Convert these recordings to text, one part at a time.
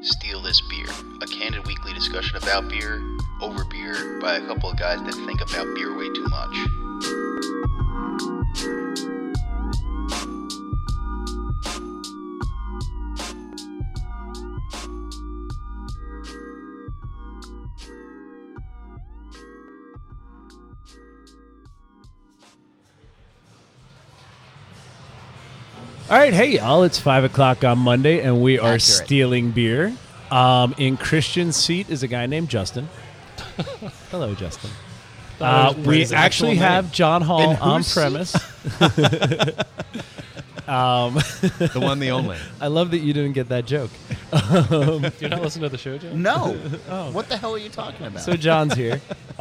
Steal This Beer, a candid weekly discussion about beer, over beer, by a couple of guys that think about beer way too much. All right, hey y'all, it's 5 o'clock on Monday, and we are stealing beer. In Christian's seat is a guy named Justin. Hello, Justin. We actually have John Hall on premise. The one, the only. I love that you didn't get that joke. You're not listening to the show, John? No. What the hell are you talking about? So John's here.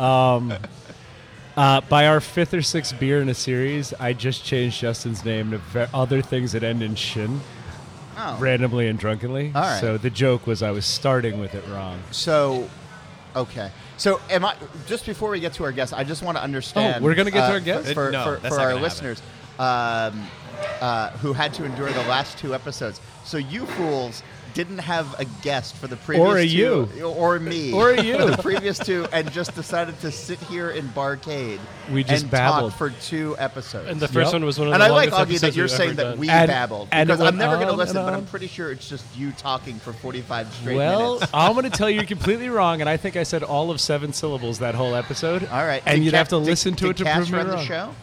By our fifth or sixth beer in a series, I just changed Justin's name to other things that end in shin. Randomly and drunkenly. All right. So the joke was I was starting with it wrong. So, okay. So, am I just before we get to our guest? I just want to understand. Oh, we're going to get to our guest for our happen. listeners who had to endure the last two episodes. So, you fools didn't have a guest for the previous or a two, you, or me, or a you, for the previous two, and just decided to sit here in Barcade. We just and babbled talk for 2 episodes. And the first one was one of and the I like longest Augie that episodes you're we've saying ever that done. we And babbled it because I'm went never going to on listen, and but on. I'm pretty sure it's just you talking for 45 straight Well, minutes. I'm going to tell you you're completely wrong, and I think I said all of 7 syllables that whole episode. All right, and Did you'd have to Cass- listen to did it to Cass prove me run wrong. the show?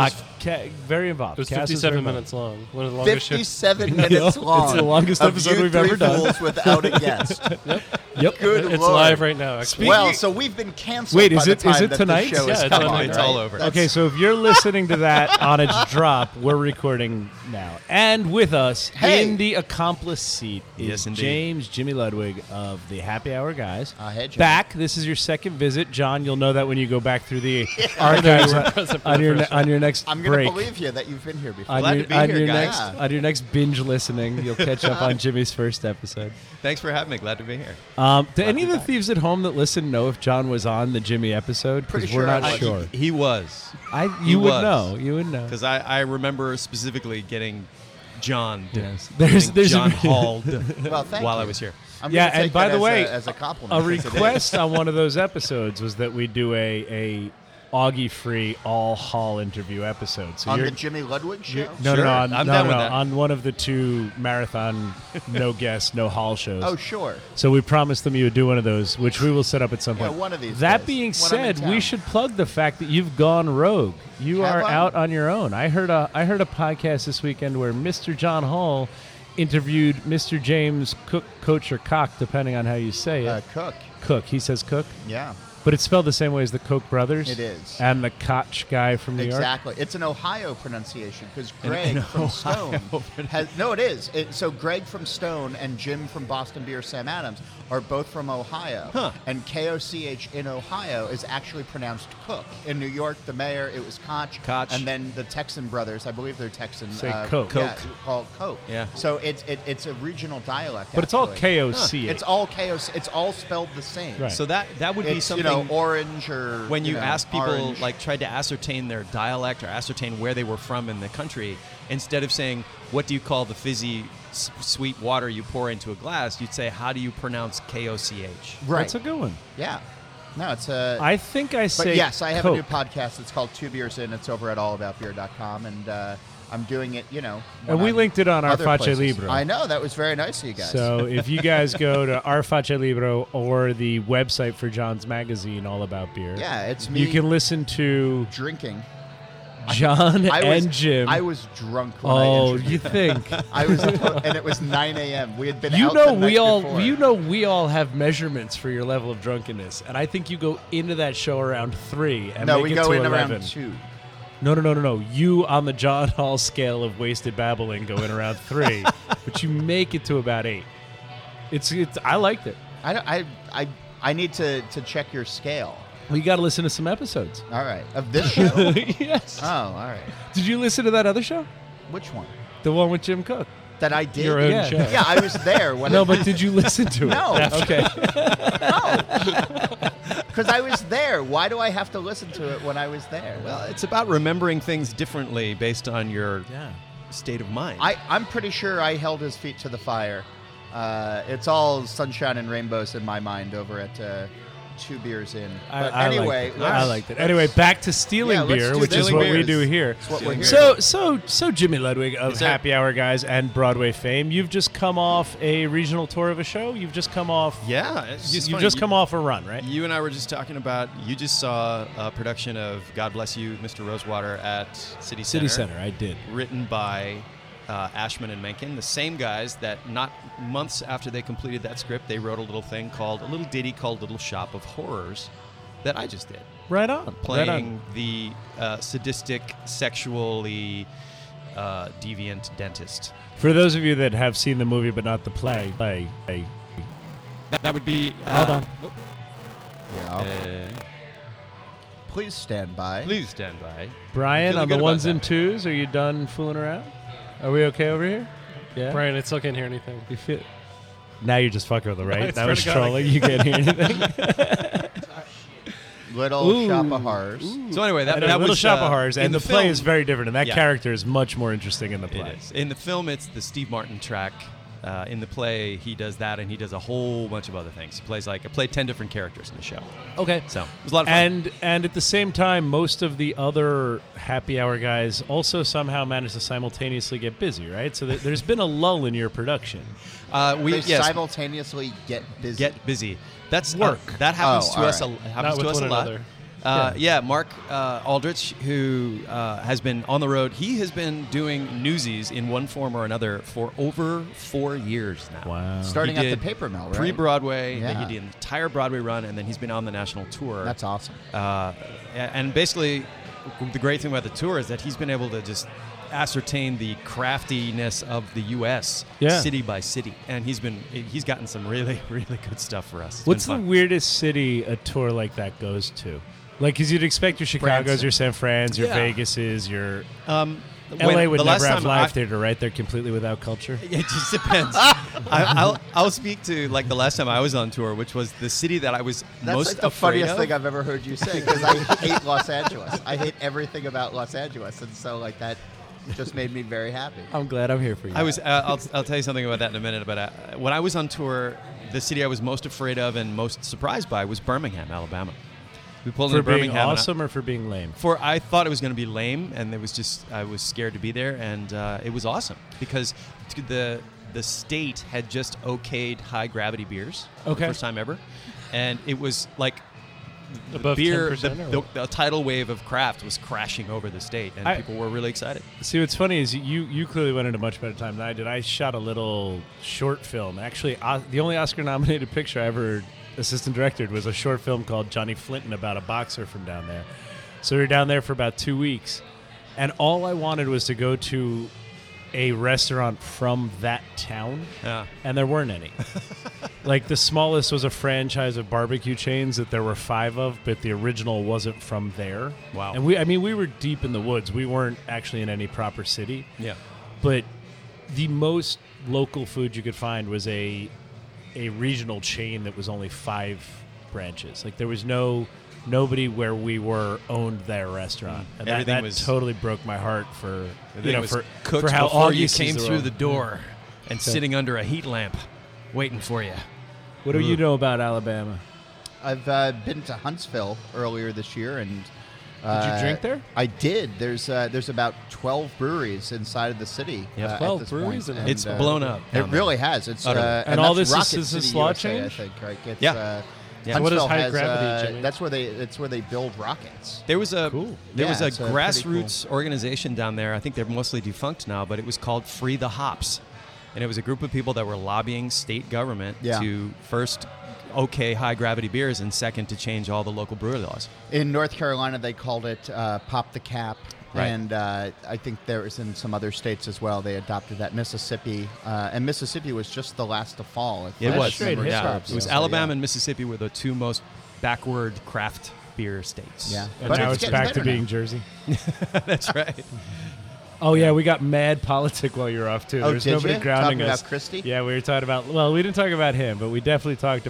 Very involved. It was Cass is 57 very minutes long. One of the longest shows. 57 minutes long. It's the longest of episode you we've ever three done. fools without a guest. Yep. Good It's Lord. live right now, actually. Well, so we've been canceled. Wait, by is the it time that tonight? The show Yeah, is it's come tonight. on, It's right? all over. That's- Okay, so if you're listening to that on its drop, we're recording now. And with us Hey. in the accomplice seat is Yes, indeed. James Jimmy Ludwig of the Happy Hour Guys. Hey, Jimmy. Back. This is your second visit. John, you'll know that when you go back through the archives on your next I'm going break. to believe you that you've been here before. Glad to be here, guys. On your next binge listening, you'll catch up on Jimmy's first episode. Thanks for having me. Glad to be here. Do any of the thieves at home that listen know if John was on the Jimmy episode? Because Pretty we're sure I not was. sure. He was. You would was. know. You would know. Because I remember specifically getting John. Yes. Getting There's John a, hauled Well, thank while you. I was here. I'm Yeah, gonna take and by that the as way, as a compliment. a because it request is. on one of those episodes was that we do a Augie-free all-Hall interview episode. So on you're the Jimmy Ludwig show. no, Sure, on, I'm no, down no, with no, that. on one of the 2 marathon, no guest, no Hall shows. Oh, sure. So we promised them you would do one of those, which we will set up at some Yeah, point. one of these That days, being when I'm in said, we town. should plug the fact that you've gone rogue. You Have are I? out on your own. I heard a podcast this weekend where Mr. John Hall interviewed Mr. James Cook, Coach or Cock, depending on how you say it. Cook. Cook. He says Cook, Yeah, but it's spelled the same way as the Koch brothers. It is. And the Koch guy from New York. exactly. It's an Ohio pronunciation because Greg from Stone has. No, it is. So Greg from Stone and Jim from Boston Beer Sam Adams are both from Ohio. Huh. And KOCH in Ohio is actually pronounced Cook. In New York, the mayor, it was Koch. Koch. And then the Texan brothers, I believe they're Texan. Say Coke. Yeah, called Coke. Yeah. So it's a regional dialect. But it's all actually. KOC. It's all KOC. It's all spelled the same. Right. So that would be It's, something. orange or when you know, ask people, orange. like, tried to ascertain their dialect or ascertain where they were from in the country, instead of saying, what do you call the fizzy, sweet water you pour into a glass, you'd say, how do you pronounce KOCH? Right. That's a good one. Yeah. No, it's a. I think I say But yes, I have Coke. a new podcast. It's called 2 Beers In. It's over at allaboutbeer.com, and I'm doing it, And we linked it on our other Face places. Libro. I know. That was very nice of you guys. So if you guys go to our Face Libro or the website for John's magazine, All About Beer, yeah, it's me you can listen to drinking. John I was, and Jim. I was drunk when I oh, introduced you think? I was, and it was 9 a.m. We had been You out know the night we all before. you know we all have measurements for your level of drunkenness, and I think you go into that show around 3 and No, make we it go to in 11. around 2. No. You on the John Hall scale of wasted babbling go in around 3, but you make it to about 8. It's. I liked it. I need to check your scale. Well, you got to listen to some episodes. All right. Of this show? Yes. Oh, all right. Did you listen to that other show? Which one? The one with Jim Cook. That I did? Your own Yeah. show. Yeah, I was there when No, it but did you listen to it? No. Okay. Because I was there. Why do I have to listen to it when I was there? Well, it's about remembering things differently based on your Yeah. state of mind. I'm pretty sure I held his feet to the fire It's all sunshine and rainbows in my mind over at 2 Beers In. But I anyway, I liked it. Anyway, back to stealing Yeah, let's beer, do which is stealing what we beers. do here. That's what we're here. So Jimmy Ludwig of Yes, sir. Happy Hour Guys and Broadway fame, you've just come off a regional tour of a show. You've just come off. Yeah, it's just You've funny. just come off a run, right? You and I were just talking about. You just saw a production of God Bless You, Mr. Rosewater at City Center. City Center, I did. Written by Ashman and Menken, the same guys that not months after they completed that script, they wrote a little ditty called Little Shop of Horrors that I just did. Right on. Playing the sadistic, sexually deviant dentist. For those of you that have seen the movie but not the play. That would be... Hold on. Yeah. Please stand by. Please stand by. Brian, Feeling on the good ones about and that. twos, are you done fooling around? Are we okay over here? Yeah. Brian, I still can't hear anything. You feel? Now you're just fucking with it, right? I That swear was to God, I trolling. You can't hear anything. Little Ooh. Shop of Horrors. So anyway, that Little was Shop of Horrors, in and the play film- is very different, and that Yeah. character is much more interesting in the play. It is. In the film, it's the Steve Martin track. In the play, he does that, and he does a whole bunch of other things. He plays I played 10 different characters in the show. Okay. So it was a lot of fun. And at the same time, most of the other Happy Hour guys also somehow managed to simultaneously get busy, right? So there's been a lull in your production. They yes, simultaneously get busy. get busy. That's Work. That happens Oh, to all us. right. Happens Not to with us a one lot. another. Yeah, Mark Aldrich, who has been on the road, he has been doing Newsies in one form or another for over 4 years now. Wow. Starting He at the did Paper Mill, right? Pre-Broadway, then Yeah. he did an entire Broadway run, and then he's been on the national tour. That's awesome. And basically, the great thing about the tour is that he's been able to just ascertain the craftiness of the U.S. Yeah. city by city, and he's gotten some really, really good stuff for us. It's What's the been fun. weirdest city a tour like that goes to? Like, because you'd expect your Chicago's, Branson. your San Fran's, your Yeah. Vegas's, your... When- LA would the last never have time live theater, right? They're completely without culture. It just depends. I'll speak to like the last time I was on tour, which was the city that I was That's most like the afraid funniest of. thing I've ever heard you say, because I hate Los Angeles. I hate everything about Los Angeles, and so like that just made me very happy. I'm glad I'm here for you. I was. I'll tell you something about that in a minute. But when I was on tour, the city I was most afraid of and most surprised by was Birmingham, Alabama. We pulled for into being Birmingham. and awesome or for being lame? I thought it was going to be lame, and it was just I was scared to be there, and it was awesome because the state had just okayed high gravity beers for Okay. the first time ever, and it was like Above beer. 10% or what? The tidal wave of craft was crashing over the state, and I- people were really excited. See, what's funny is you clearly went into much better time than I did. I shot a little short film. Actually, the only Oscar-nominated picture I ever assistant directed was a short film called Johnny Flinton about a boxer from down there. So we were down there for about 2 weeks, and all I wanted was to go to a restaurant from that town, Yeah. and there weren't any. Like, the smallest was a franchise of barbecue chains that there were 5 of, but the original wasn't from there. Wow. And we were deep in the woods. We weren't actually in any proper city. Yeah. But the most local food you could find was a regional chain that was only 5 branches. Like, there was nobody where we were owned their restaurant, and Everything that was- totally broke my heart for It was for cooked for how before you August came is through world. the door and So- sitting under a heat lamp, waiting for you. What do you know about Alabama? I've been to Huntsville earlier this year, and Did you drink there? I did. There's about 12 breweries inside of the city. Yeah, at 12 this breweries point, in and, It's blown up. It down there. really has. It's Utterly. And all that's this Rocket is a City, slot USA, change? I think. Right? It's, Yeah. Huntsville So what is high has, gravity, Jimmy? That's where they build rockets. There was a Cool. there Yeah, was a it's, pretty grassroots organization down there. I think they're mostly defunct now, but it was called Free the Hops, and it was a group of people that were lobbying state government Yeah. to first okay high gravity beers and second to change all the local brewery laws. In North Carolina, they called it Pop the Cap. Right. And I think there is in some other states as well. They adopted that. Mississippi, and Mississippi was just the last to fall. if It my was. straight memory hip Yeah. serves. It was So, Alabama yeah. and Mississippi were the 2 most backward craft beer states. Yeah. And But now it's it's getting back to better being now. Jersey. That's right. Oh yeah, we got mad politic while you were off too. Oh, There's did nobody you? grounding Talking us. about Christie? Yeah, we were talking about. Well, we didn't talk about him, but we definitely talked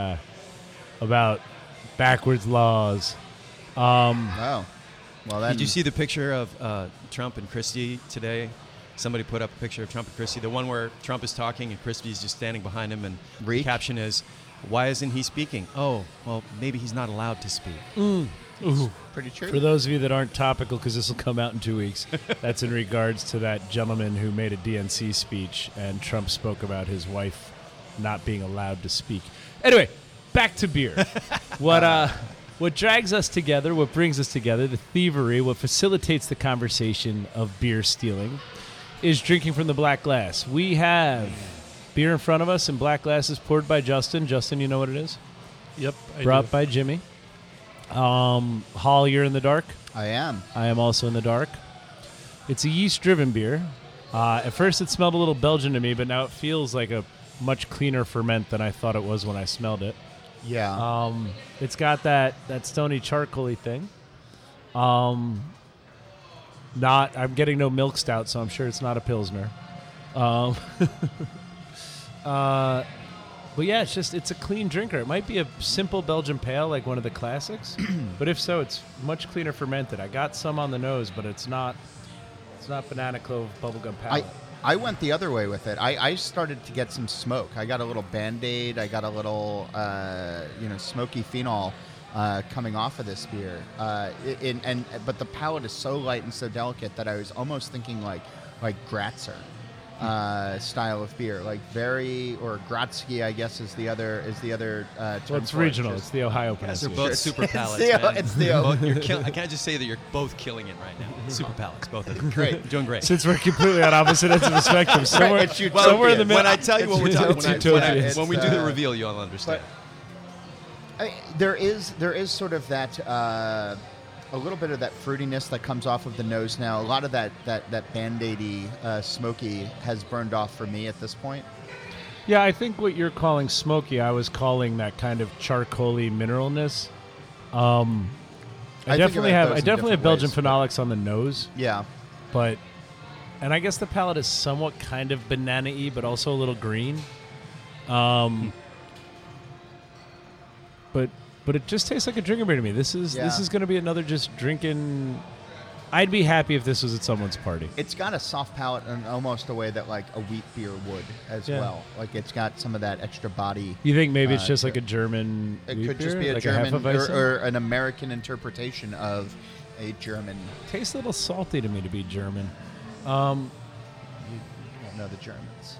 about backwards laws. Oh. Well, then. Did you see the picture of Trump and Christie today? somebody put up a picture of Trump and Christie, the one where Trump is talking and Christie's just standing behind him, and the Reek? caption is, "Why isn't he speaking?" Oh, well, maybe he's not allowed to speak. Pretty true. For those of you that aren't topical, because this will come out in 2 weeks, that's in regards to that gentleman who made a DNC speech, and Trump spoke about his wife not being allowed to speak. Anyway, back to beer. What drags us together, what brings us together, the thievery, what facilitates the conversation of beer stealing, is drinking from the black glass. We have beer in front of us in black glasses poured by Justin. Justin, you know what it is? Yep. I Brought do. by Jimmy. Hall, you're in the dark. I am. I am also in the dark. It's a yeast-driven beer. At first, it smelled a little Belgian to me, but now it feels like a much cleaner ferment than I thought it was when I smelled it. Yeah. It's got that stony charcoaly thing. I'm getting no milk stout, so I'm sure it's not a Pilsner. But yeah, it's a clean drinker. It might be a simple Belgian pale, like one of the classics, but if so, it's much cleaner fermented. I got some on the nose, but it's not banana clove bubblegum palate. I went the other way with it. I started to get some smoke. I got a little Band-Aid. I got a little, smoky phenol coming off of this beer. But the palate is so light and so delicate that I was almost thinking like Gratzer style of beer, like or Gratzky, I guess is the other term. Well, it's for it. regional. It's the Ohio They're pronunciation. both super palates, the- man. it's the- I can't just say that you're both killing it right now. Super palates, both of them. Great. Doing great. Since we're completely on opposite ends of the spectrum, somewhere, it's utopian. somewhere in the middle. When I tell you what we're It's talking utopian. when we do the It's, reveal, you'll understand. There is sort of that a little bit of that fruitiness that comes off of the nose now. A lot of that Band-Aidy smoky has burned off for me at this point. Yeah, I think what you're calling smoky, I was calling that kind of charcoaly mineralness. I I think definitely about have those in Belgian different ways, but- phenolics on the nose, Yeah. and I guess the palate is somewhat kind of banana-y, but also a little green. But it just tastes like a drinking beer to me. This is going to be another just drinking. I'd be happy if this was at someone's party. It's got a soft palate in almost a way that like a wheat beer would as well. Like it's got some of that extra body. You think maybe it's just to like a German It wheat could just beer? be a like German a Hefeweizen? or an American interpretation of a German. Tastes a little salty to me to be German. You don't know the Germans.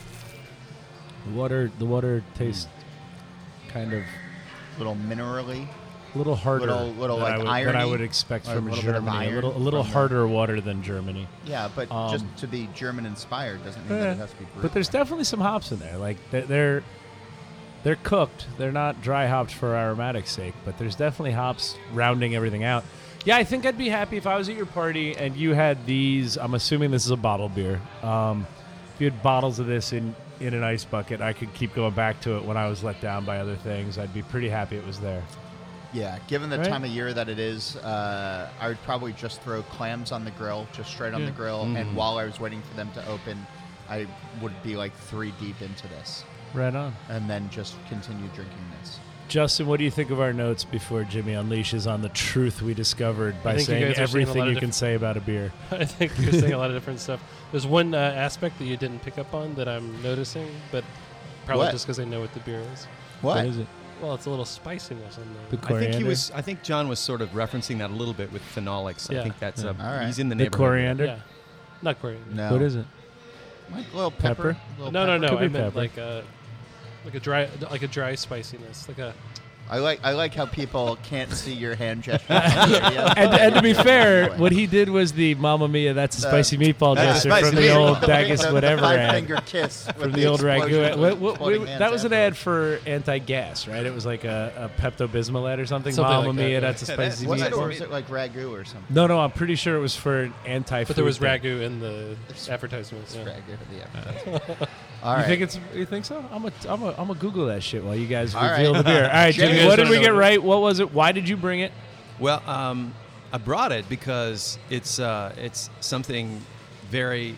The water tastes kind of A little minerally. a little harder Little than, like than I irony, would expect or a from little bit of Germany. iron A little from harder water than Germany. Yeah, but just to be German inspired doesn't mean that it has to be brewed. But there's definitely some hops in there. Like they're cooked. They're not dry hopped for aromatics sake, but there's definitely hops rounding everything out. Yeah, I think I'd be happy if I was at your party and you had these. I'm assuming this is a bottled beer. If you had bottles of this in an ice bucket, I could keep going back to it when I was let down by other things. I'd be pretty happy it was there. Yeah, given the Right? time of year that it is, I would probably just throw clams on the grill, just straight on the grill. And while I was waiting for them to open, I would be like 3 deep into this, Right on. and then just continue drinking this. Justin, what do you think of our notes before Jimmy unleashes on the truth we discovered by I think you saying guys are saying a everything lot of you can say about a beer? I think you're saying a lot of different stuff. There's one aspect that you didn't pick up on that I'm noticing, but probably What? just because I know what the beer is. What? is it? Well, it's a little spiciness in The there. coriander? I think John was sort of referencing that a little bit with phenolics. I Yeah. think that's All right. he's in the The neighborhood. coriander? Yeah, not coriander. No. What is it? Like a little pepper. Pepper? Little No, pepper. no. Could be I meant pepper. like a dry spiciness, like a. I like how people can't see your hand gesture. Yeah. And to be fair, what he did was the Mamma Mia, that's a spicy meatball That's a gesture from spicy the meatball. old Daggus The whatever ad. five-finger kiss with From the old explosion ragu. of exploding hands That was an ad afterwards. for anti-gas, right? It was like a Pepto-Bismol ad or something. Something Mamma like that, Mia, yeah. that's a spicy Was it, or meatball. was it like ragu or something? No, I'm pretty sure it was for an anti-food But there was thing. ragu in the advertisements. Yeah. Ragu, yeah. All You right. think you think so? I'm a Google that shit while you guys All reveal right. the beer. All right, Jimmy, Jimmy, what did we wanna get know- right? What was it? Why did you bring it? Well, I brought it because it's something very.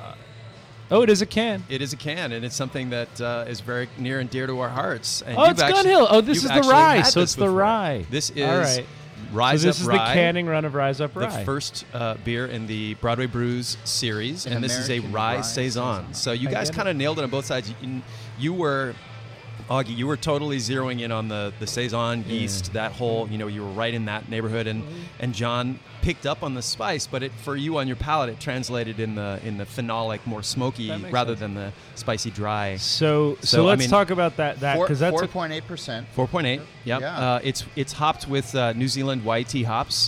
Oh, it is a can. It is a can, and it's something that is very near and dear to our hearts. And Oh, you've it's Gun Hill. Oh, this you've is the actually rye, had so this it's the before. rye. This is All right. Rise So this Up is Rye. the canning run of Rise Up Rye. The first beer in the Broadway Brews series, An and this is a American rye rye saison. saison. So you I guys get kind of nailed it on both sides. You were, Augie, you were totally zeroing in on the saison yeast, that whole, you were right in that neighborhood, and John picked up on the spice, but for you on your palate, it translated in the phenolic, more smoky, That makes rather sense. than the spicy dry. So So, I let's mean, talk about that because that's a 4.8%. 4.8. Yep. Yeah. It's hopped with New Zealand YT hops,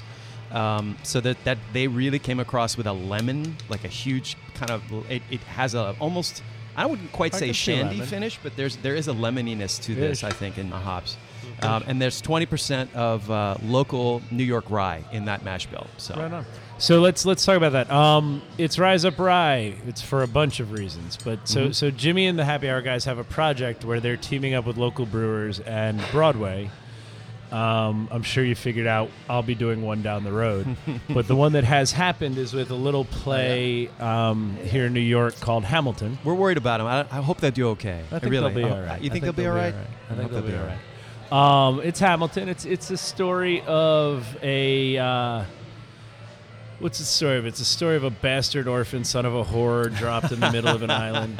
so that they really came across with a lemon, like a huge kind of. It has a almost. I wouldn't quite I say can see shandy lemon. finish, but there is a lemoniness to this, Ish. I think, in the hops. And there's 20% of local New York rye in that mash bill. So right on. So let's talk about that. It's Rise Up Rye. It's for a bunch of reasons, but so Jimmy and the Happy Hour guys have a project where they're teaming up with local brewers and Broadway. I'm sure you figured out I'll be doing one down the road, but the one that has happened is with a little play here in New York called Hamilton. we're worried about them. I hope they do okay. I think really. they'll be all right. You think I they'll be all right? I think they'll be all right. It's Hamilton. It's a story of a what's the story of it? It's a story of a bastard orphan son of a whore dropped in the middle of an island,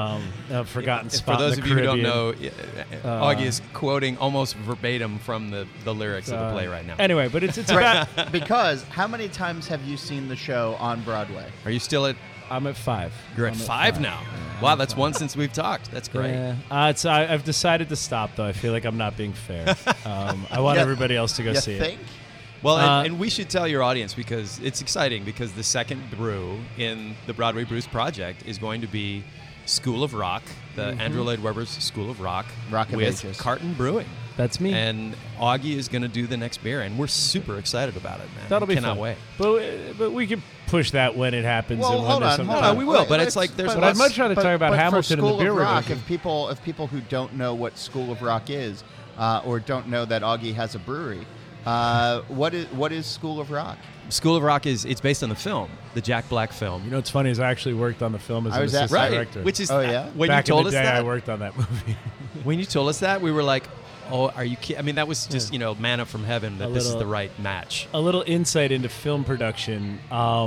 a forgotten spot. For those in of the you who don't Caribbean. know, Augie is quoting almost verbatim from the lyrics of the play right now. Anyway, but it's about. Because how many times have you seen the show on Broadway? Are you still at? I'm at 5. You're at I'm 5 now. Wow, that's one since we've talked. That's great. Yeah. I've decided to stop though. I feel like I'm not being fair. I want Yeah. everybody else to go You see think? it. Well, Uh, and we should tell your audience because it's exciting because the second brew in the Broadway Brews project is going to be School of Rock, the Andrew Lloyd Webber's School of Rock, Rock of with Ages. Carton Brewing. That's me. And Augie is going to do the next beer, and we're super excited about it, man. That'll be Cannot fun. wait. But we can push that when it happens. Well, and when hold there's on, some hold time. on. we will, but Wait, it's like there's But I'd much rather talk about for Hamilton and the School beer of we're Rock, drinking. if people who don't know what School of Rock is, or don't know that Augie has a brewery, what is School of Rock? School of Rock it's based on the film, the Jack Black film. You know what's funny is I actually worked on the film as I an was at- assistant right, director. which is Oh, yeah? when Back you told in us the day, that. I worked on that movie. When you told us that, we were like, "Oh, are you kidding?" I mean, that was just manna from heaven that A this is little- the right match. A little insight into film production.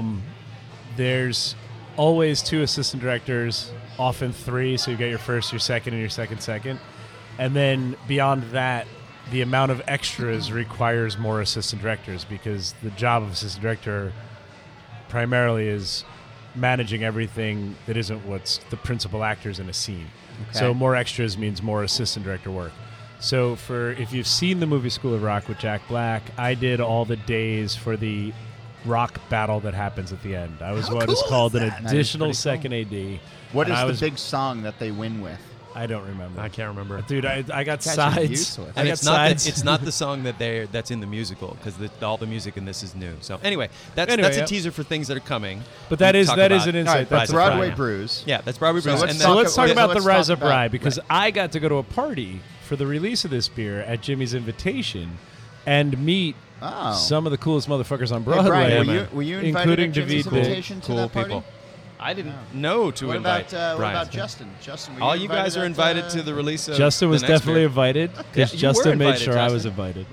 There's always 2 assistant directors, often 3, so you get your first, your second, and your second. And then beyond that, the amount of extras requires more assistant directors because the job of assistant director primarily is managing everything that isn't what's the principal actors in a scene. Okay. So more extras means more assistant director work. So if you've seen the movie School of Rock with Jack Black, I did all the days for the rock battle that happens at the end. I was How what cool is is called an that? That is additional pretty cool. second AD. What And is I the was- big song that they win with? I don't remember. I can't remember. Dude, I got Guys are sides. useless. I And got it's not sides. it's not the song that's in the musical because all the music in this is new. So anyway, that's Yeah. a teaser for things that are coming. But that We is talk an about- insight. All right, That's but a fact. Broadway yeah. Brews. Yeah, that's Broadway So Brews. let's and talk So let's talk okay, about so the let's Rise talk Up about- Rye because I got to go to a party for the release of this beer at Jimmy's invitation and meet Oh. some of the coolest motherfuckers on Hey, Broadway. Brian, man. were you invited including at Jimmy's David Big. invitation to cool that party? people. I didn't know to What invite about Brian. Justin? Justin, were All you guys invited are at, invited to the release of Justin was the next definitely beer. invited Yeah, because you Justin were made invited, sure I was Justin. invited.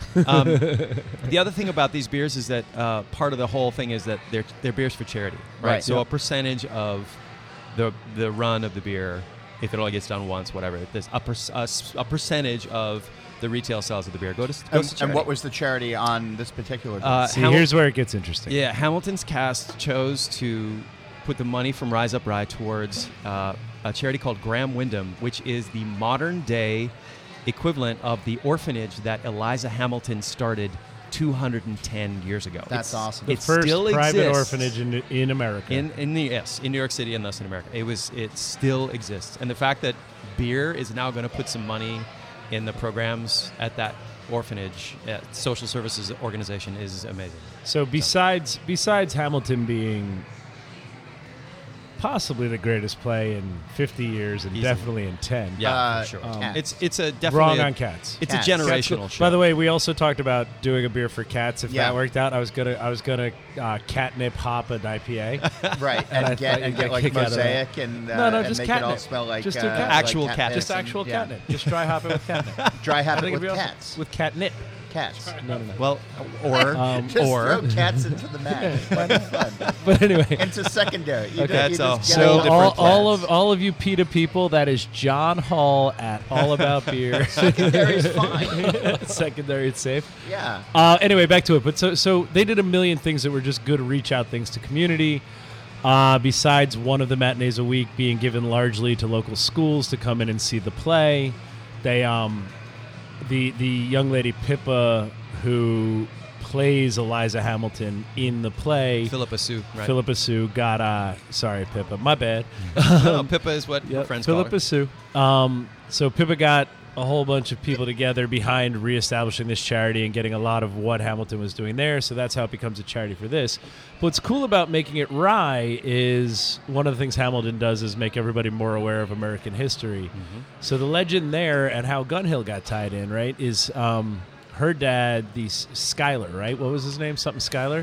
Yeah. The other thing about these beers is that part of the whole thing is that they're beers for charity, right? Right. So Yep. a percentage of the run of the beer, if it only gets done once, whatever, there's a percentage of the retail sales of the beer goes to charity. And what was the charity on this particular? See, Hamil- here's where it gets interesting. Yeah, Hamilton's cast chose to put the money from Rise Up Rye towards a charity called Graham Wyndham, which is the modern day equivalent of the orphanage that Eliza Hamilton started 210 years ago. That's awesome. The It first still private exists orphanage in America. in New York City and thus in America. It still exists, and the fact that beer is now going to put some money in the programs at that orphanage, social services organization, is amazing. So besides Hamilton being possibly the greatest play in 50 years and Easily. definitely in 10. Yeah, for sure. Cats. It's a definitely Wrong a- on Cats. It's Cats. a generational show. By the way, we also talked about doing a beer for cats. If Yeah. that worked out, I was gonna catnip hop an IPA. right, And I and thought you'd get get like kick out of that. mosaic and No, and just make it all catnip. smell like Just do like catnip. Actual cat catnip. piss Just and- actual yeah. catnip. Just try hopping with catnip. Dry I habit think it'd with be awesome. cats. With catnip. Cats. No. Well, or Just throw cats into the match. That's fun. But anyway. Into secondary. You Okay. just- you That's just a get whole So different all of you PETA people, that is John Hall at All About Beer. Secondary's fine. Secondary, it's safe. Yeah. Anyway, back to it. But so they did a million things that were just good reach out things to community. Besides one of the matinees a week being given largely to local schools to come in and see the play, they the young lady Pippa who plays Eliza Hamilton in the play, Philippa Sue. Right. Philippa Sue got sorry Pippa, my bad. No, Pippa is what Yep, friends call Philippa her. Sue. So Pippa got a whole bunch of people together behind reestablishing this charity and getting a lot of what Hamilton was doing there. So that's how it becomes a charity for this. But what's cool about making it Rye is one of the things Hamilton does is make everybody more aware of American history. So the legend there and how Gun Hill got tied in, right, is her dad, Schuyler, right? What was his name? Something Schuyler?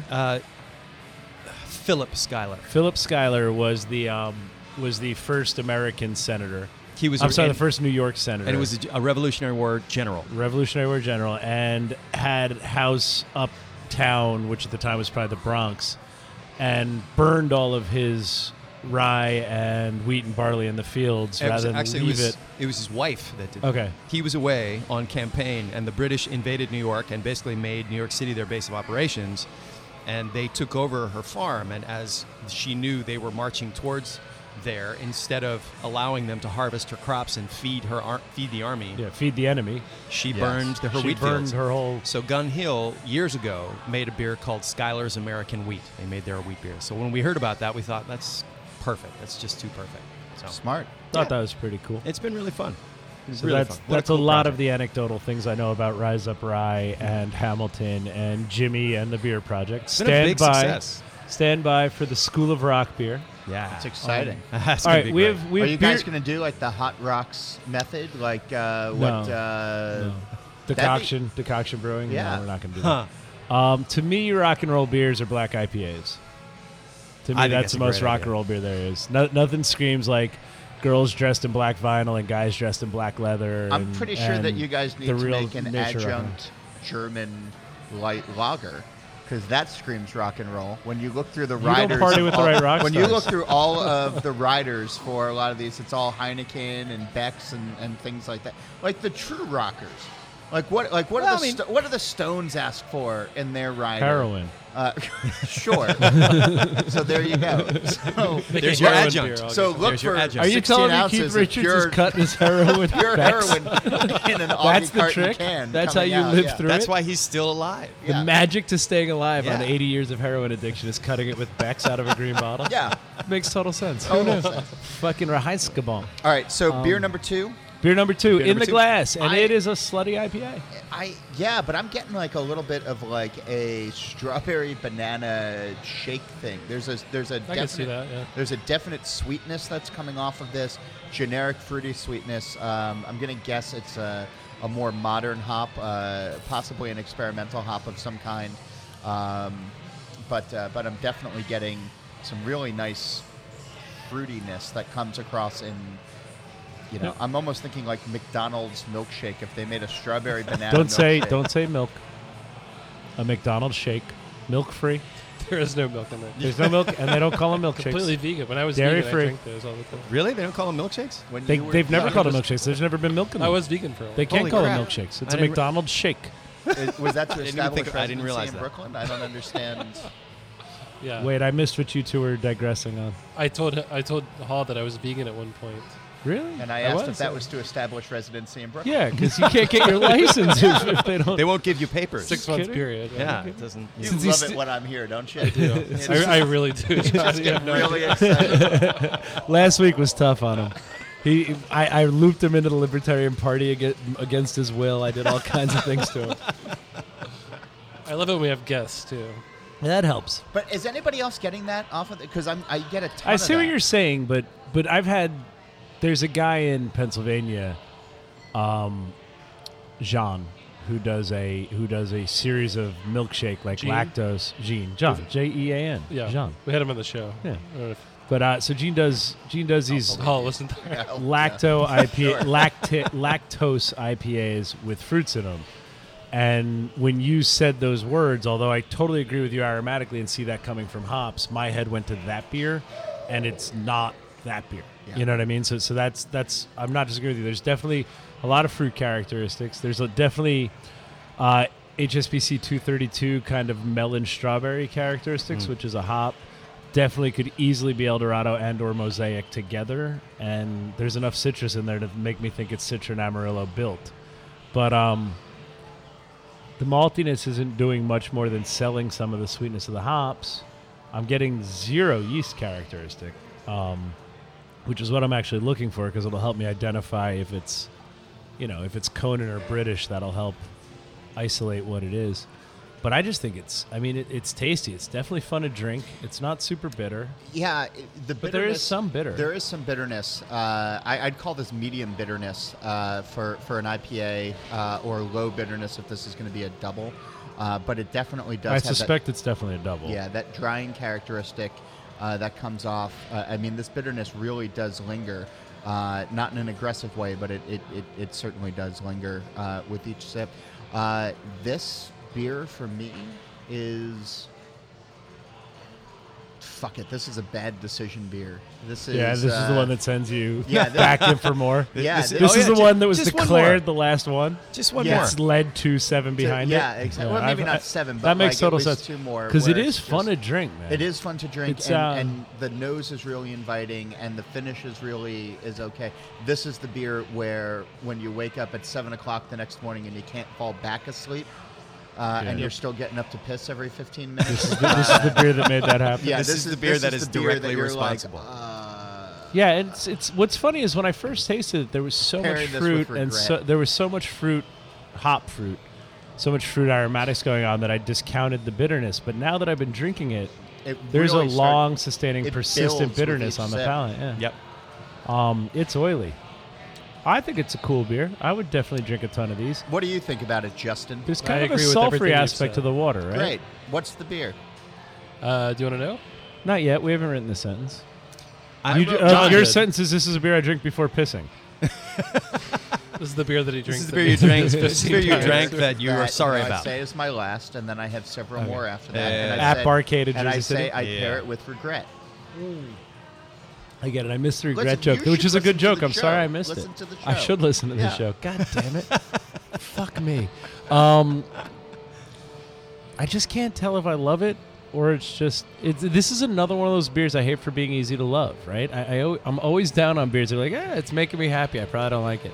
Philip Schuyler. Philip Schuyler was the first American senator. He was. I'm sorry, and- the first New York senator. And it was a Revolutionary War general. Revolutionary War general, and had house uptown, which at the time was probably the Bronx, and burned all of his rye and wheat and barley in the fields It was- rather than actually, leave it was his wife that did. Okay. He was away on campaign, and the British invaded New York and basically made New York City their base of operations. And they took over her farm, and as she knew they were marching towards there, instead of allowing them to harvest her crops and feed the army, Yeah, feed the enemy. she Yes. burned her She wheat burned fields. her whole. So Gun Hill, years ago, made a beer called Schuyler's American Wheat. They made their wheat beer. So when we heard about that, we thought, that's perfect. That's just too perfect. So Smart. Thought that was pretty cool. it's been really fun. It's So really that's fun. What that's cool a lot project. of the anecdotal things I know about Rise Up Rye and Hamilton and Jimmy and the Beer Project. It's been a big success. Stand by for the School of Rock beer. Yeah. It's exciting. That's All gonna right, be we great. have we Are have you beer- guys going to do like the Hot Rocks method? Like No. decoction brewing. Yeah. No, we're not going to do Huh. that. To me, rock and roll beers are black IPAs. To me, I think that's that's the a most great rock idea. and roll beer there is. Nothing screams like girls dressed in black vinyl and guys dressed in black leather. I'm and- pretty sure that and you guys need the to real make an nature of it. adjunct German light lager because that screams rock and roll. When you look through the You don't riders, party of with the all- right rock when you stars. look through all of the riders for a lot of these, it's all Heineken and Beck's and things like that. Like the true rockers. What Well, what do the Stones ask for in their rider? Heroin. Sure. So there you go. So, There's your Heroin adjunct. beer, I'll so get look There's your for adjunct. Are you 16 telling me ounces Keith of Richards pure, is cutting his heroin? pure Becks? heroin in an That's Augie the carton trick? can. That's how coming you out, live yeah. through That's it? why he's still alive. The Yeah. magic to staying alive on Yeah. 80 years of heroin addiction is cutting it with Beck's out of a green bottle. Yeah. Makes total sense. Total sense. Fucking Rahaiskabon. All right, so beer number 2. Beer number 2 in number the 2. glass, and I- it is a slutty IPA. But I'm getting like a little bit of like a strawberry banana shake thing. There's a I can see that. Yeah. There's a definite sweetness that's coming off of this, generic fruity sweetness. I'm gonna guess it's a more modern hop, possibly an experimental hop of some kind. But I'm definitely getting some really nice fruitiness that comes across in. You know, Yep. I'm almost thinking like McDonald's milkshake if they made a strawberry banana. Don't say milkshake. milk. A McDonald's shake, milk free. There is no milk in there. There's no milk, and they don't call them milkshakes. Completely vegan. When I was Dairy vegan, free. I drank those all the time. Really? They don't call them milkshakes? When They, you were they've never young, called it them was- milkshakes. There's never been milk in them. I was vegan for a while. They can't Holy call crap. them milkshakes. It's I a didn't McDonald's shake. Was that to I didn't establish think- I didn't residency realize in that. Brooklyn? I don't understand. Yeah. Wait, I missed what you two were digressing on. I told Hall that I was vegan at one point. Really? And I asked if that was to establish residency in Brooklyn. Yeah, because you can't get your license if they don't. They won't give you papers. 6 months kidding? period. Yeah, it doesn't. You Since love he's it when I'm here, don't you? I really do. Just You get have no really idea. excited. Last week was tough on him. I looped him into the Libertarian Party against his will. I did all kinds of things to him. I love it when we have guests too. That helps. But is anybody else getting that off of it? Because I get a ton I of see what that. you're saying, but I've had. There's a guy in Pennsylvania, Jean, who does a series of milkshake like Jean? lactose. John, Jean. Yeah. Jean. We had him on the show. Yeah. I don't know if But so Gene does these Hall listened to Yeah. lactose IPAs with fruits in them. And when you said those words, although I totally agree with you aromatically and see that coming from hops, my head went to that beer, and it's not that beer. Yeah. You know what I mean? So that's I'm not disagreeing with you. There's definitely a lot of fruit characteristics. There's definitely HSBC 232 kind of melon strawberry characteristics, which is a hop. Definitely could easily be Eldorado and or Mosaic together, and there's enough citrus in there to make me think it's Citra and Amarillo built. But the maltiness isn't doing much more than selling some of the sweetness of the hops. I'm getting zero yeast characteristic, which is what I'm actually looking for, because it'll help me identify if it's, if it's Conan or British. That'll help isolate what it is. But I just think it's tasty. It's definitely fun to drink. It's not super bitter. Yeah, but there is some bitter. There is some bitterness. I'd call this medium bitterness for an IPA, or low bitterness if this is going to be a double. But it definitely does. I have suspect it's definitely a double. Yeah, that drying characteristic that comes off. This bitterness really does linger. Not in an aggressive way, but it certainly does linger with each sip. This beer for me is this is a bad decision beer. This is this is the one that sends you yeah, back in for more. Yeah, this is the one that was just declared the last one. Just one Yeah. more. It's led to 7 behind it. Yeah, exactly. Well, maybe not 7, but that makes like total at least sense. 2 more. Because it where is it's fun just- to drink, man. It is fun to drink, It's, and the nose is really inviting, and the finish is okay. This is the beer where when you wake up at 7 o'clock the next morning and you can't fall back asleep, and you're still getting up to piss every 15 minutes. This is the beer that made that happen. Yeah, This is the beer that is the beer directly you're responsible. Yeah, it's what's funny is when I first tasted it, there was so much Pairing this fruit, with and regret. there was so much hop fruit, so much fruit aromatics going on that I discounted the bitterness. But now that I've been drinking it, there's really a long, sustaining, it persistent builds with bitterness each on the sip. palate. Yeah. Yep. It's oily. I think it's a cool beer. I would definitely drink a ton of these. What do you think about it, Justin? There's I kind of a agree with everything sulfury you've aspect to said. the water, right? Great. What's the beer? Do you want to know? Not yet. We haven't written the sentence. John Your did. sentence is, this is a beer I drink before pissing. This is the beer that he drinks. This is the beer you drank. This is the beer you 15 drank times. that you are sorry I about. say is my last, and then I have several Okay. more after that. Yeah, yeah, And yeah. I At said- Barcade in and I Jersey say City? I Yeah. pair it with regret. I get it. I missed the regret Listen, joke, you which should is a good listen to joke. the I'm sorry show. I missed Listen it. to the I show. should listen to the Yeah. show. God damn it. Fuck me. I just can't tell if I love it or it's just this is another one of those beers I hate for being easy to love, right? I'm always down on beers that are like, it's making me happy. I probably don't like it.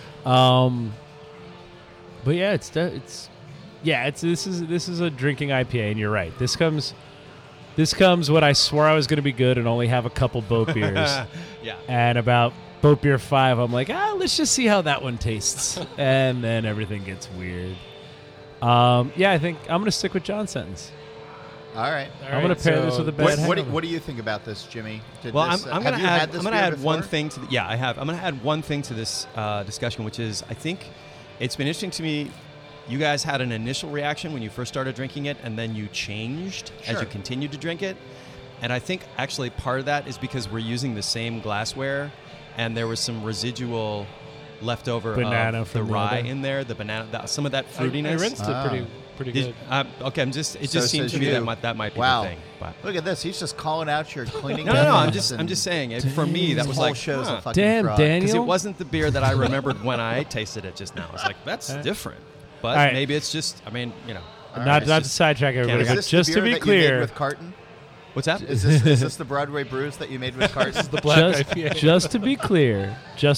But yeah, this is a drinking IPA, and you're right. This comes when I swore I was going to be good and only have a couple boat beers. Yeah. And about boat beer 5, I'm like, let's just see how that one tastes. And then everything gets weird. I think I'm going to stick with John's sentence. All right. I'm going to pair this with a bad hangover. What do you think about this, Jimmy? I'm have going to you add. had this I'm going to beer add one before? thing to. I have. I'm going to add one thing to this discussion, which is I think it's been interesting to me. You guys had an initial reaction when you first started drinking it, and then you changed as Sure. you continued to drink it. And I think actually part of that is because we're using the same glassware, and there was some residual leftover Banana of the from the rye other. in there, the banana, some of that fruitiness. I rinsed it pretty Did- good. okay, it just So seemed says to me you. that might be Wow. the thing. But Look at this. He's just calling out your cleaning. no, I'm methods just and saying. For me, that this was whole like, show's a huh. fucking Damn, fraud. Daniel. Because it wasn't the beer that I remembered when I tasted it just now. I was like, that's different. But All right. maybe it's just, All not right. not to sidetrack everybody, Is but this the just to beer be that you made clear, with Carton? what's that? Is this the Broadway brews that you made with Carton? The black just, IPA. just to be clear,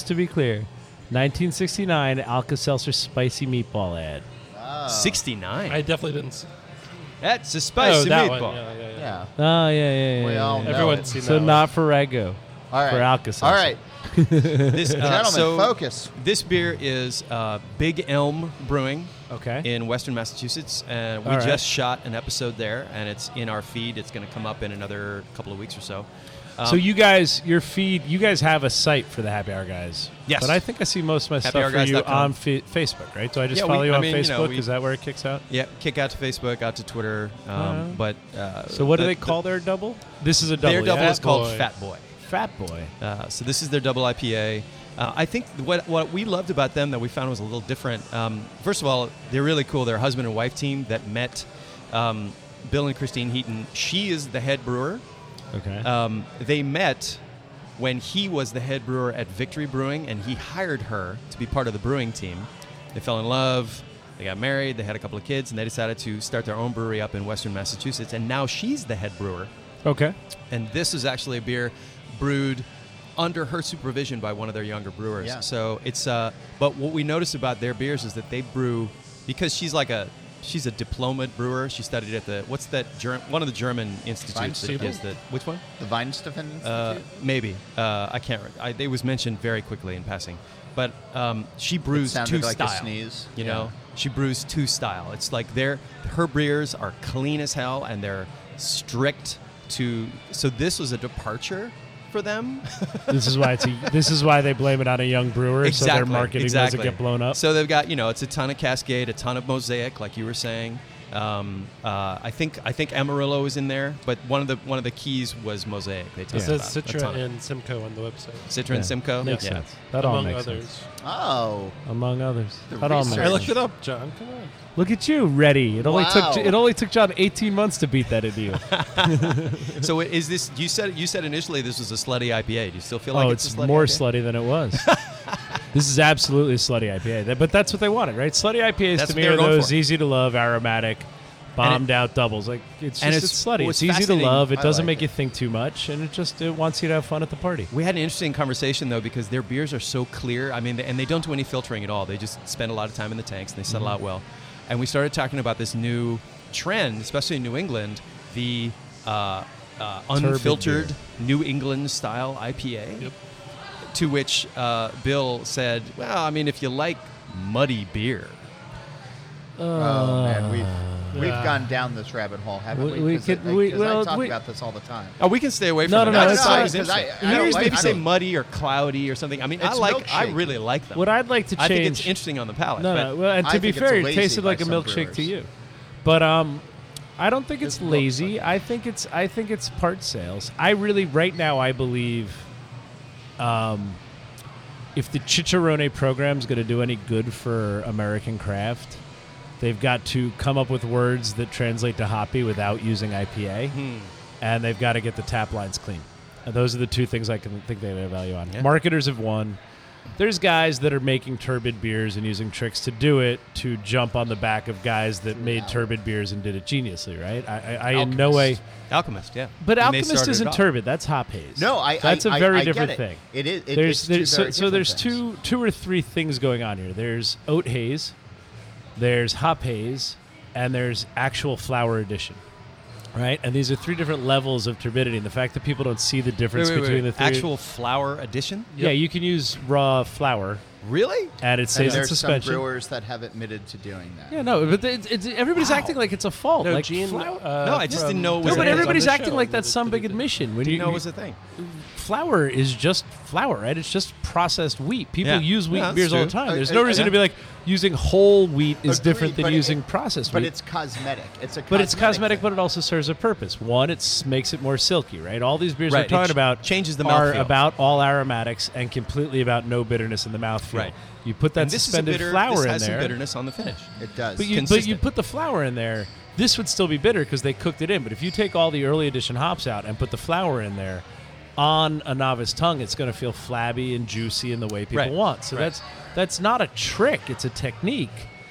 1969 Alka-Seltzer spicy meatball ad. Oh. 69. I definitely didn't. That's a spicy that meatball. one. Yeah. Yeah. Oh yeah. We all know Everyone's it. seen So that not for Rago. All right. For Alka-Seltzer. All right, This, gentlemen, so focus. This beer is Big Elm Brewing Okay. in Western Massachusetts, and we All right. just shot an episode there, and it's in our feed. It's going to come up in another couple of weeks or so. So you guys, your feed, you guys have a site for the Happy Hour Guys. Yes. But I think I see most of my stuff for you HappyHourGuys.com. on Facebook, right? Do I just Yeah, follow you I on mean, you know, Facebook? we- Is that where it kicks out? Yeah, kick out to Facebook, out to Twitter. But So what do the- they call their double? This is a double. Their double yeah? is called Boy. Fat Boy. Fat Boy. So this is their double IPA. I think what we loved about them that we found was a little different. First of all, they're really cool. They're a husband and wife team that met Bill and Christine Heaton. She is the head brewer. Okay. They met when he was the head brewer at Victory Brewing, and he hired her to be part of the brewing team. They fell in love. They got married. They had a couple of kids, and they decided to start their own brewery up in Western Massachusetts. And now she's the head brewer. Okay. And this is actually a beer brewed under her supervision by one of their younger brewers. Yeah. So it's but what we notice about their beers is that they brew, because she's a diplomaed brewer. She studied at one of the German institutes that gives the, which one? The Weinstephan Institute? Maybe. I can't remember. It was mentioned very quickly in passing. But she brews It two sounded like a style. sneeze. You Yeah. know, she brews two style. It's like her beers are clean as hell, and they're strict to. So this was a departure for them. This is why they blame it on a young brewer, so their marketing doesn't get blown up. So they've got, it's a ton of Cascade, a ton of Mosaic, like you were saying. I think Amarillo is in there, but one of the keys was Mosaic. They It talked says about a Citra ton. and Simcoe on the website. Citra and Simcoe. Makes Yeah. sense. That all Among makes others. sense. Oh. Among others. The That all research. makes I looked sense. it up, John. Come on. Look at you, ready. It only Wow. took John 18 months to beat that into you. So is this? You said initially this was a slutty IPA. Do you still feel like Oh, it's it's a slutty more IPA? slutty than it was. This is absolutely a slutty IPA. But that's what they wanted, right? Slutty IPAs That's to what me they were are going those for. easy to love, aromatic, bombed out doubles. Like it's slutty. what's It's easy to fascinating- love. It I doesn't like make you think too much, and it wants you to have fun at the party. We had an interesting conversation though, because their beers are so clear. I mean, and they don't do any filtering at all. They just spend a lot of time in the tanks and they settle out well. And we started talking about this new trend, especially in New England, the unfiltered beer. New England style IPA. Yep. To which Bill said, "Well, I mean, if you like muddy beer." Oh, man. We've Yeah. gone down this rabbit hole, haven't we? We 'Cause could- I- we- 'cause well, I talk we- about this all the time. Oh, we can stay away from No, it. no, no, I just it's thought it fine. was 'Cause I interesting. don't Here's like- maybe I say don't- muddy or cloudy or something. I mean, It's I milkshake. really like them. What I'd like to I change. think it's interesting on the palate. No, but no. Well, and I to be think it's fair, it lazy tasted by like a some milkshake to brewers. you. But I don't think it's It looks lazy. like I think it's part sales. I really right now I believe if the Chicharrone program is going to do any good for American craft, they've got to come up with words that translate to hoppy without using IPA, and they've got to get the tap lines clean. And those are the two things I can think they have value on. Yeah. Marketers have won. There's guys that are making turbid beers and using tricks to do it to jump on the back of guys that made turbid beers and did it geniusly, right? I in no way. Alchemist, yeah. But And they Alchemist started isn't it off. turbid. That's hop haze. No, that's a I very get different it. thing. It is. There's it's two very so there's different things. two or three things going on here. There's oat haze, there's hop haze, and there's actual flower addition. Right, and these are three different levels of turbidity. And the fact that people don't see the difference between the three. Actual flour addition? Yeah, you can use raw flour, Really? and it And stays in there's some suspension. brewers that have admitted to doing that. Yeah, no, but everybody's acting like it's a fault. No, like Gene. flour. No, I just didn't know it was No, a but thing. everybody's on the acting show like that's that some it big did. admission. When Didn't know you it was a thing. flour is just flour, right? It's just processed wheat. People Yeah. use wheat Yeah, in that's beers all the true. time. There's no reason yeah. to be like using whole wheat is Agreed, different than but using processed But wheat. it's cosmetic. But it's cosmetic, but it also serves a purpose. One, it makes it more silky, right? All these beers Right, we're it talking about changes the are mouthfeel. about all aromatics and completely about no bitterness in the mouthfeel. Right. You put that And this is a suspended bitter, flour this in has there. some bitterness on the finish. It does. But you Consistent. put the flour in there, this would still be bitter because they cooked it in. But if you take all the early edition hops out and put the flour in there, on a novice tongue, it's going to feel flabby and juicy in the way people Right. want. So Right. that's not a trick; it's a technique,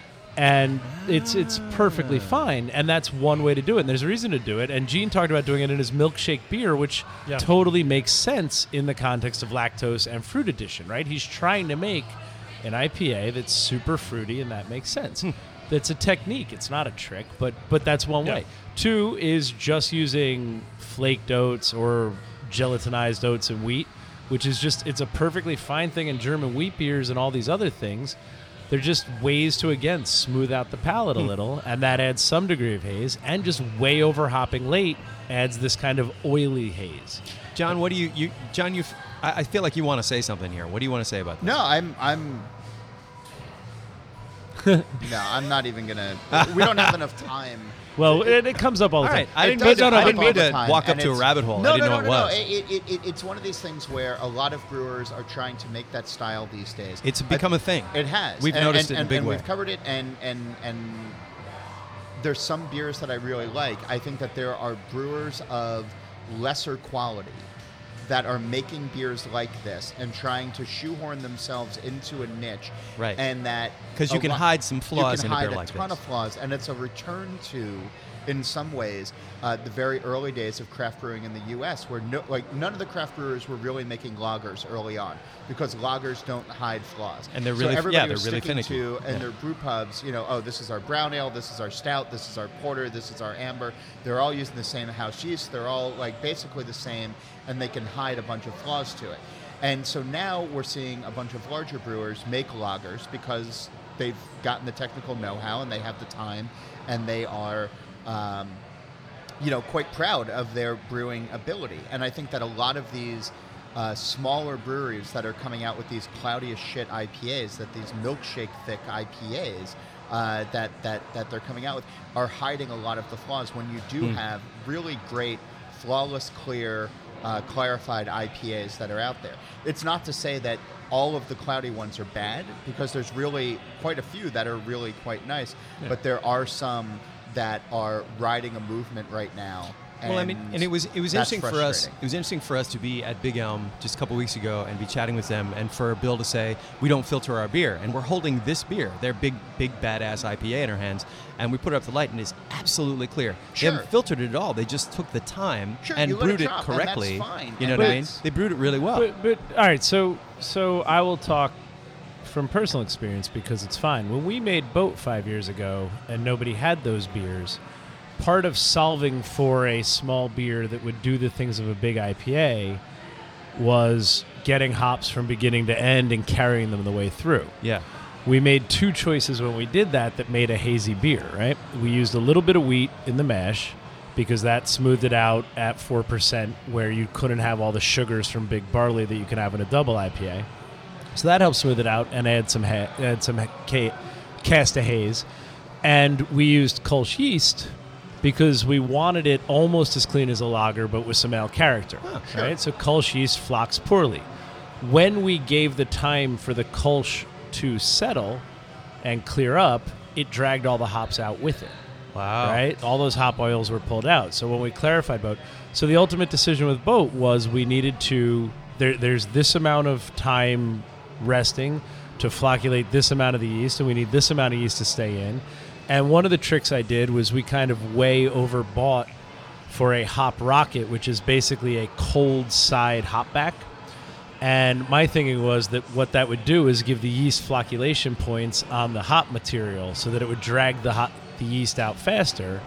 and it's perfectly fine. And that's one way to do it. And there's a reason to do it. And Gene talked about doing it in his milkshake beer, which Yeah. totally makes sense in the context of lactose and fruit addition. Right? He's trying to make an IPA that's super fruity, and that makes sense. That's a technique. It's not a trick, but that's one Yeah. way. Two is just using flaked oats or gelatinized oats and wheat, which is just it's a perfectly fine thing in German wheat beers and all these other things. They're just ways to again smooth out the palate a little, and that adds some degree of haze. And just way over hopping late adds this kind of oily haze. John, what do you John, I feel like you want to say something here. What do you want to say about this? No, I'm no, I'm not even gonna. We don't have enough time Well, it comes up all the All time. right, I It didn't does mean come to up all the time, walk up and to a it's- rabbit hole. No, I didn't no, know no, it no. was. It's one of these things where a lot of brewers are trying to make that style these days. It's become a thing. It has. We've noticed it in a big and way. we've covered it, and there's some beers that I really like. I think that there are brewers of lesser quality that are making beers like this and trying to shoehorn themselves into a niche. Right. And that 'Cause you a can lot- hide some flaws you in can a hide beer like a ton this. of flaws, and it's a return to, in some ways, the very early days of craft brewing in the U.S., where none of the craft brewers were really making lagers early on because lagers don't hide flaws. And they're So really- everybody they're was really sticking finicky. to, and Yeah. their brew pubs, oh, this is our brown ale, this is our stout, this is our porter, this is our amber. They're all using the same house yeast. They're all basically the same, and they can hide a bunch of flaws to it. And so now we're seeing a bunch of larger brewers make lagers because they've gotten the technical know-how and they have the time, and they are, quite proud of their brewing ability. And I think that a lot of these smaller breweries that are coming out with these cloudy as shit IPAs, that these milkshake thick IPAs that they're coming out with, are hiding a lot of the flaws when you do have really great, flawless, clear, clarified IPAs that are out there. It's not to say that all of the cloudy ones are bad, because there's really quite a few that are really quite nice, but there are some that are riding a movement right now. Well, I mean, and it was that's interesting for us. frustrating. It was interesting for us to be at Big Elm just a couple weeks ago and be chatting with them, and for Bill to say we don't filter our beer, and we're holding this beer, their big badass IPA in our hands, and we put it up to the light, and it's absolutely clear. They Sure. haven't filtered it at all. They just took the time Sure, and you let it brewed it drop, and that's correctly. fine. You know And what I mean? that's- They brewed it really well. But all right, so I will talk from personal experience because it's fine. When we made Boat 5 years ago and nobody had those beers, part of solving for a small beer that would do the things of a big IPA was getting hops from beginning to end and carrying them the way through. Yeah. We made two choices when we did that made a hazy beer, right? We used a little bit of wheat in the mash because that smoothed it out at 4%, where you couldn't have all the sugars from big barley that you can have in a double IPA. So that helped smooth it out and add some cast of haze. And we used Kolsch yeast because we wanted it almost as clean as a lager, but with some ale character. sure. Right? So Kolsch yeast flocks poorly. When we gave the time for the Kolsch to settle and clear up, it dragged all the hops out with it. Wow. Right? All those hop oils were pulled out. So when we clarified Boat, so the ultimate decision with Boat was we needed to, there's this amount of time resting to flocculate this amount of the yeast, and we need this amount of yeast to stay in. And one of the tricks I did was we kind of way overbought for a hop rocket, which is basically a cold side hop back. And my thinking was that what that would do is give the yeast flocculation points on the hop material so that it would drag the yeast out faster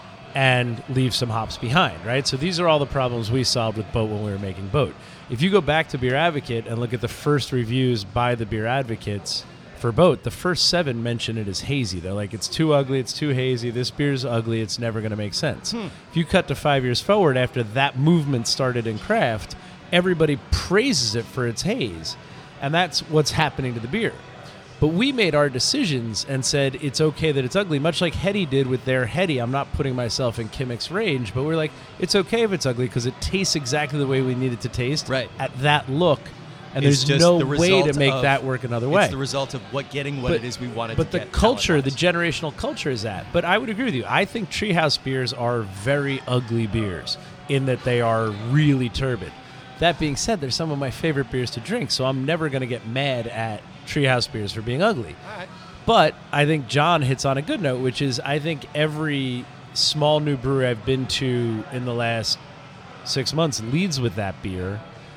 and leave some hops behind, right? So these are all the problems we solved with Boat when we were making Boat. If you go back to Beer Advocate and look at the first reviews by the Beer Advocates for Boat, the first 7 mention it as hazy. They're like, it's too ugly, it's too hazy, this beer's ugly, it's never going to make sense. If you cut to 5 years forward after that movement started in craft, everybody praises it for its haze. And that's what's happening to the beer. But we made our decisions and said it's okay that it's ugly, much like Hetty did with their Hetty. I'm not putting myself in Kimmick's range, but we're like, it's okay if it's ugly because it tastes exactly the way we need it to taste Right. at that look. And It's there's just no the way to result make of- that work another way. It's the result of getting what it is we wanted But to the get culture, the palate-wise. generational culture is that. But I would agree with you. I think Treehouse beers are very ugly beers in that they are really turbid. That being said, they're some of my favorite beers to drink, so I'm never going to get mad at Treehouse beers for being ugly. All right. But I think John hits on a good note, which is I think every small new brewery I've been to in the last 6 months leads with that beer,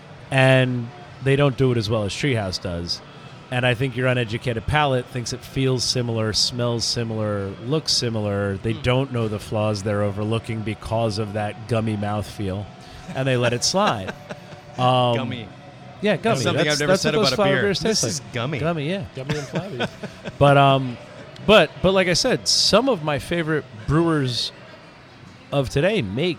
and they don't do it as well as Treehouse does. And I think your uneducated palate thinks it feels similar, smells similar, looks similar. They don't know the flaws they're overlooking because of that gummy mouthfeel, and they let it slide. Gummy. Yeah, gummy. That's something I've never that's said what those about a flower beer. beers This taste is like. gummy. Gummy, yeah. Gummy and flabby. But like I said, some of my favorite brewers of today make,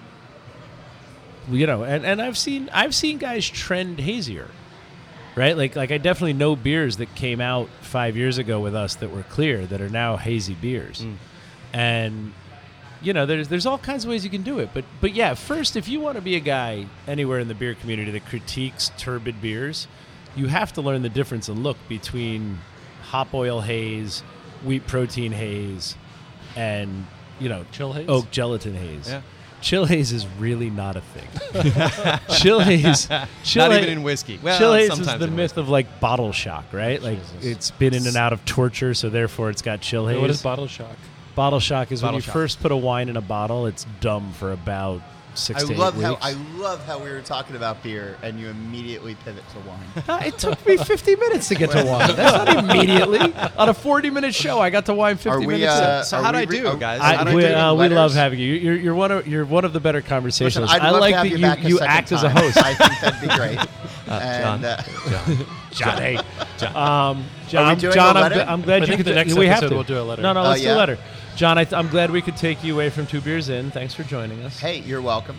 and I've seen guys trend hazier, right? Like I definitely know beers that came out 5 years ago with us that were clear that are now hazy beers, and there's all kinds of ways you can do it. But yeah, first, if you want to be a guy anywhere in the beer community that critiques turbid beers, you have to learn the difference and look between hop oil haze, wheat protein haze, and Chill haze? oak gelatin haze. Yeah. Chill haze is really not a thing. Chill haze, Not even in whiskey. Well, chill haze is sometimes the in myth of like bottle shock, right? Like it's been in and out of torture, so therefore it's got chill haze. What is bottle shock? Bottle shock is when Bottle you shock. first put a wine in a bottle, it's dumb for about 6 to 8 weeks. I love how we were talking about beer and you immediately pivot to wine. It took me 50 minutes to get to wine. That's not immediately. On a 40-minute show, I got to wine 50 minutes in. So how do I do, guys? How do I We do? letters? love having you. You're one of the better Listen, conversationalists. I'd I love like to have that you back a you second act as a time. host. I think that'd be great. And, John, hey. John, Are we doing John, a letter? I'm glad I you think could. the next we have episode to. we'll do a letter. No, let's do yeah? a letter. John, I'm glad we could take you away from 2 beers in. Thanks for joining us. hey, you're welcome.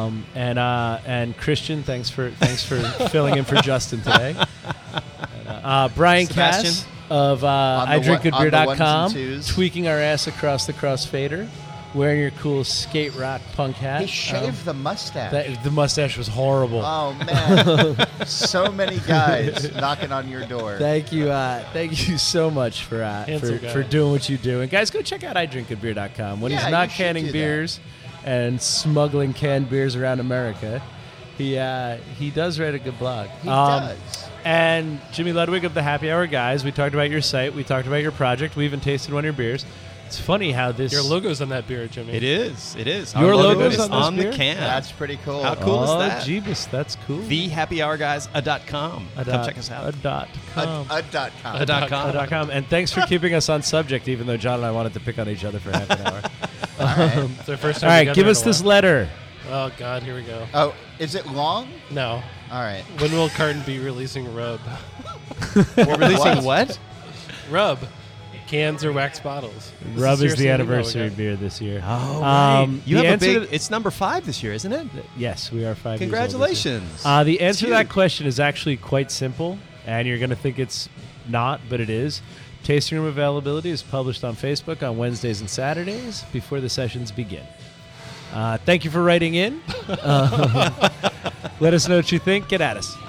And Christian, thanks for filling in for Justin today. And, Brian Sebastian? Cass of On the ones iDrinkGoodBeer.com, and twos. tweaking our ass across the crossfader, wearing your cool skate rock punk hat. He shaved the mustache. The mustache was horrible. Oh man, so many guys knocking on your door. Thank you so much for Handsome guy. for doing what you do. And guys, go check out iDrinkGoodBeer.com. When Yeah, he's not you should canning do that. beers and smuggling canned beers around America, he does write a good blog. He does. And Jimmy Ludwig of the Happy Hour Guys, we talked about your site, we talked about your project, we even tasted one of your beers. It's funny how this Your logo's on that beer, Jimmy. It is. It is. Your Our logo logo's is on this on the beer? can. That's pretty cool. How cool is Oh, that? Jeebus, that's cool. TheHappyHourGuys.com. Come check us out. .com. .com. .com. And thanks for keeping us on subject, even though John and I wanted to pick on each other for half an hour. All right. It's our first All time right, together give in us a this while. letter. Oh, God, here we go. Oh, is it long? No. All right. When will Carton be releasing Rub? We're releasing what? Rub. Cans or wax bottles. This Rub is seriously the an anniversary email we got. beer this year. Oh, right. You the have a answer big. to- It's number 5 this year, isn't it? Yes, we are 5 years old this year. Congratulations. The answer to that huge. question is actually quite simple, and you're going to think it's not, but it is. Tasting room availability is published on Facebook on Wednesdays and Saturdays before the sessions begin. Thank you for writing in. Let us know what you think. Get at us.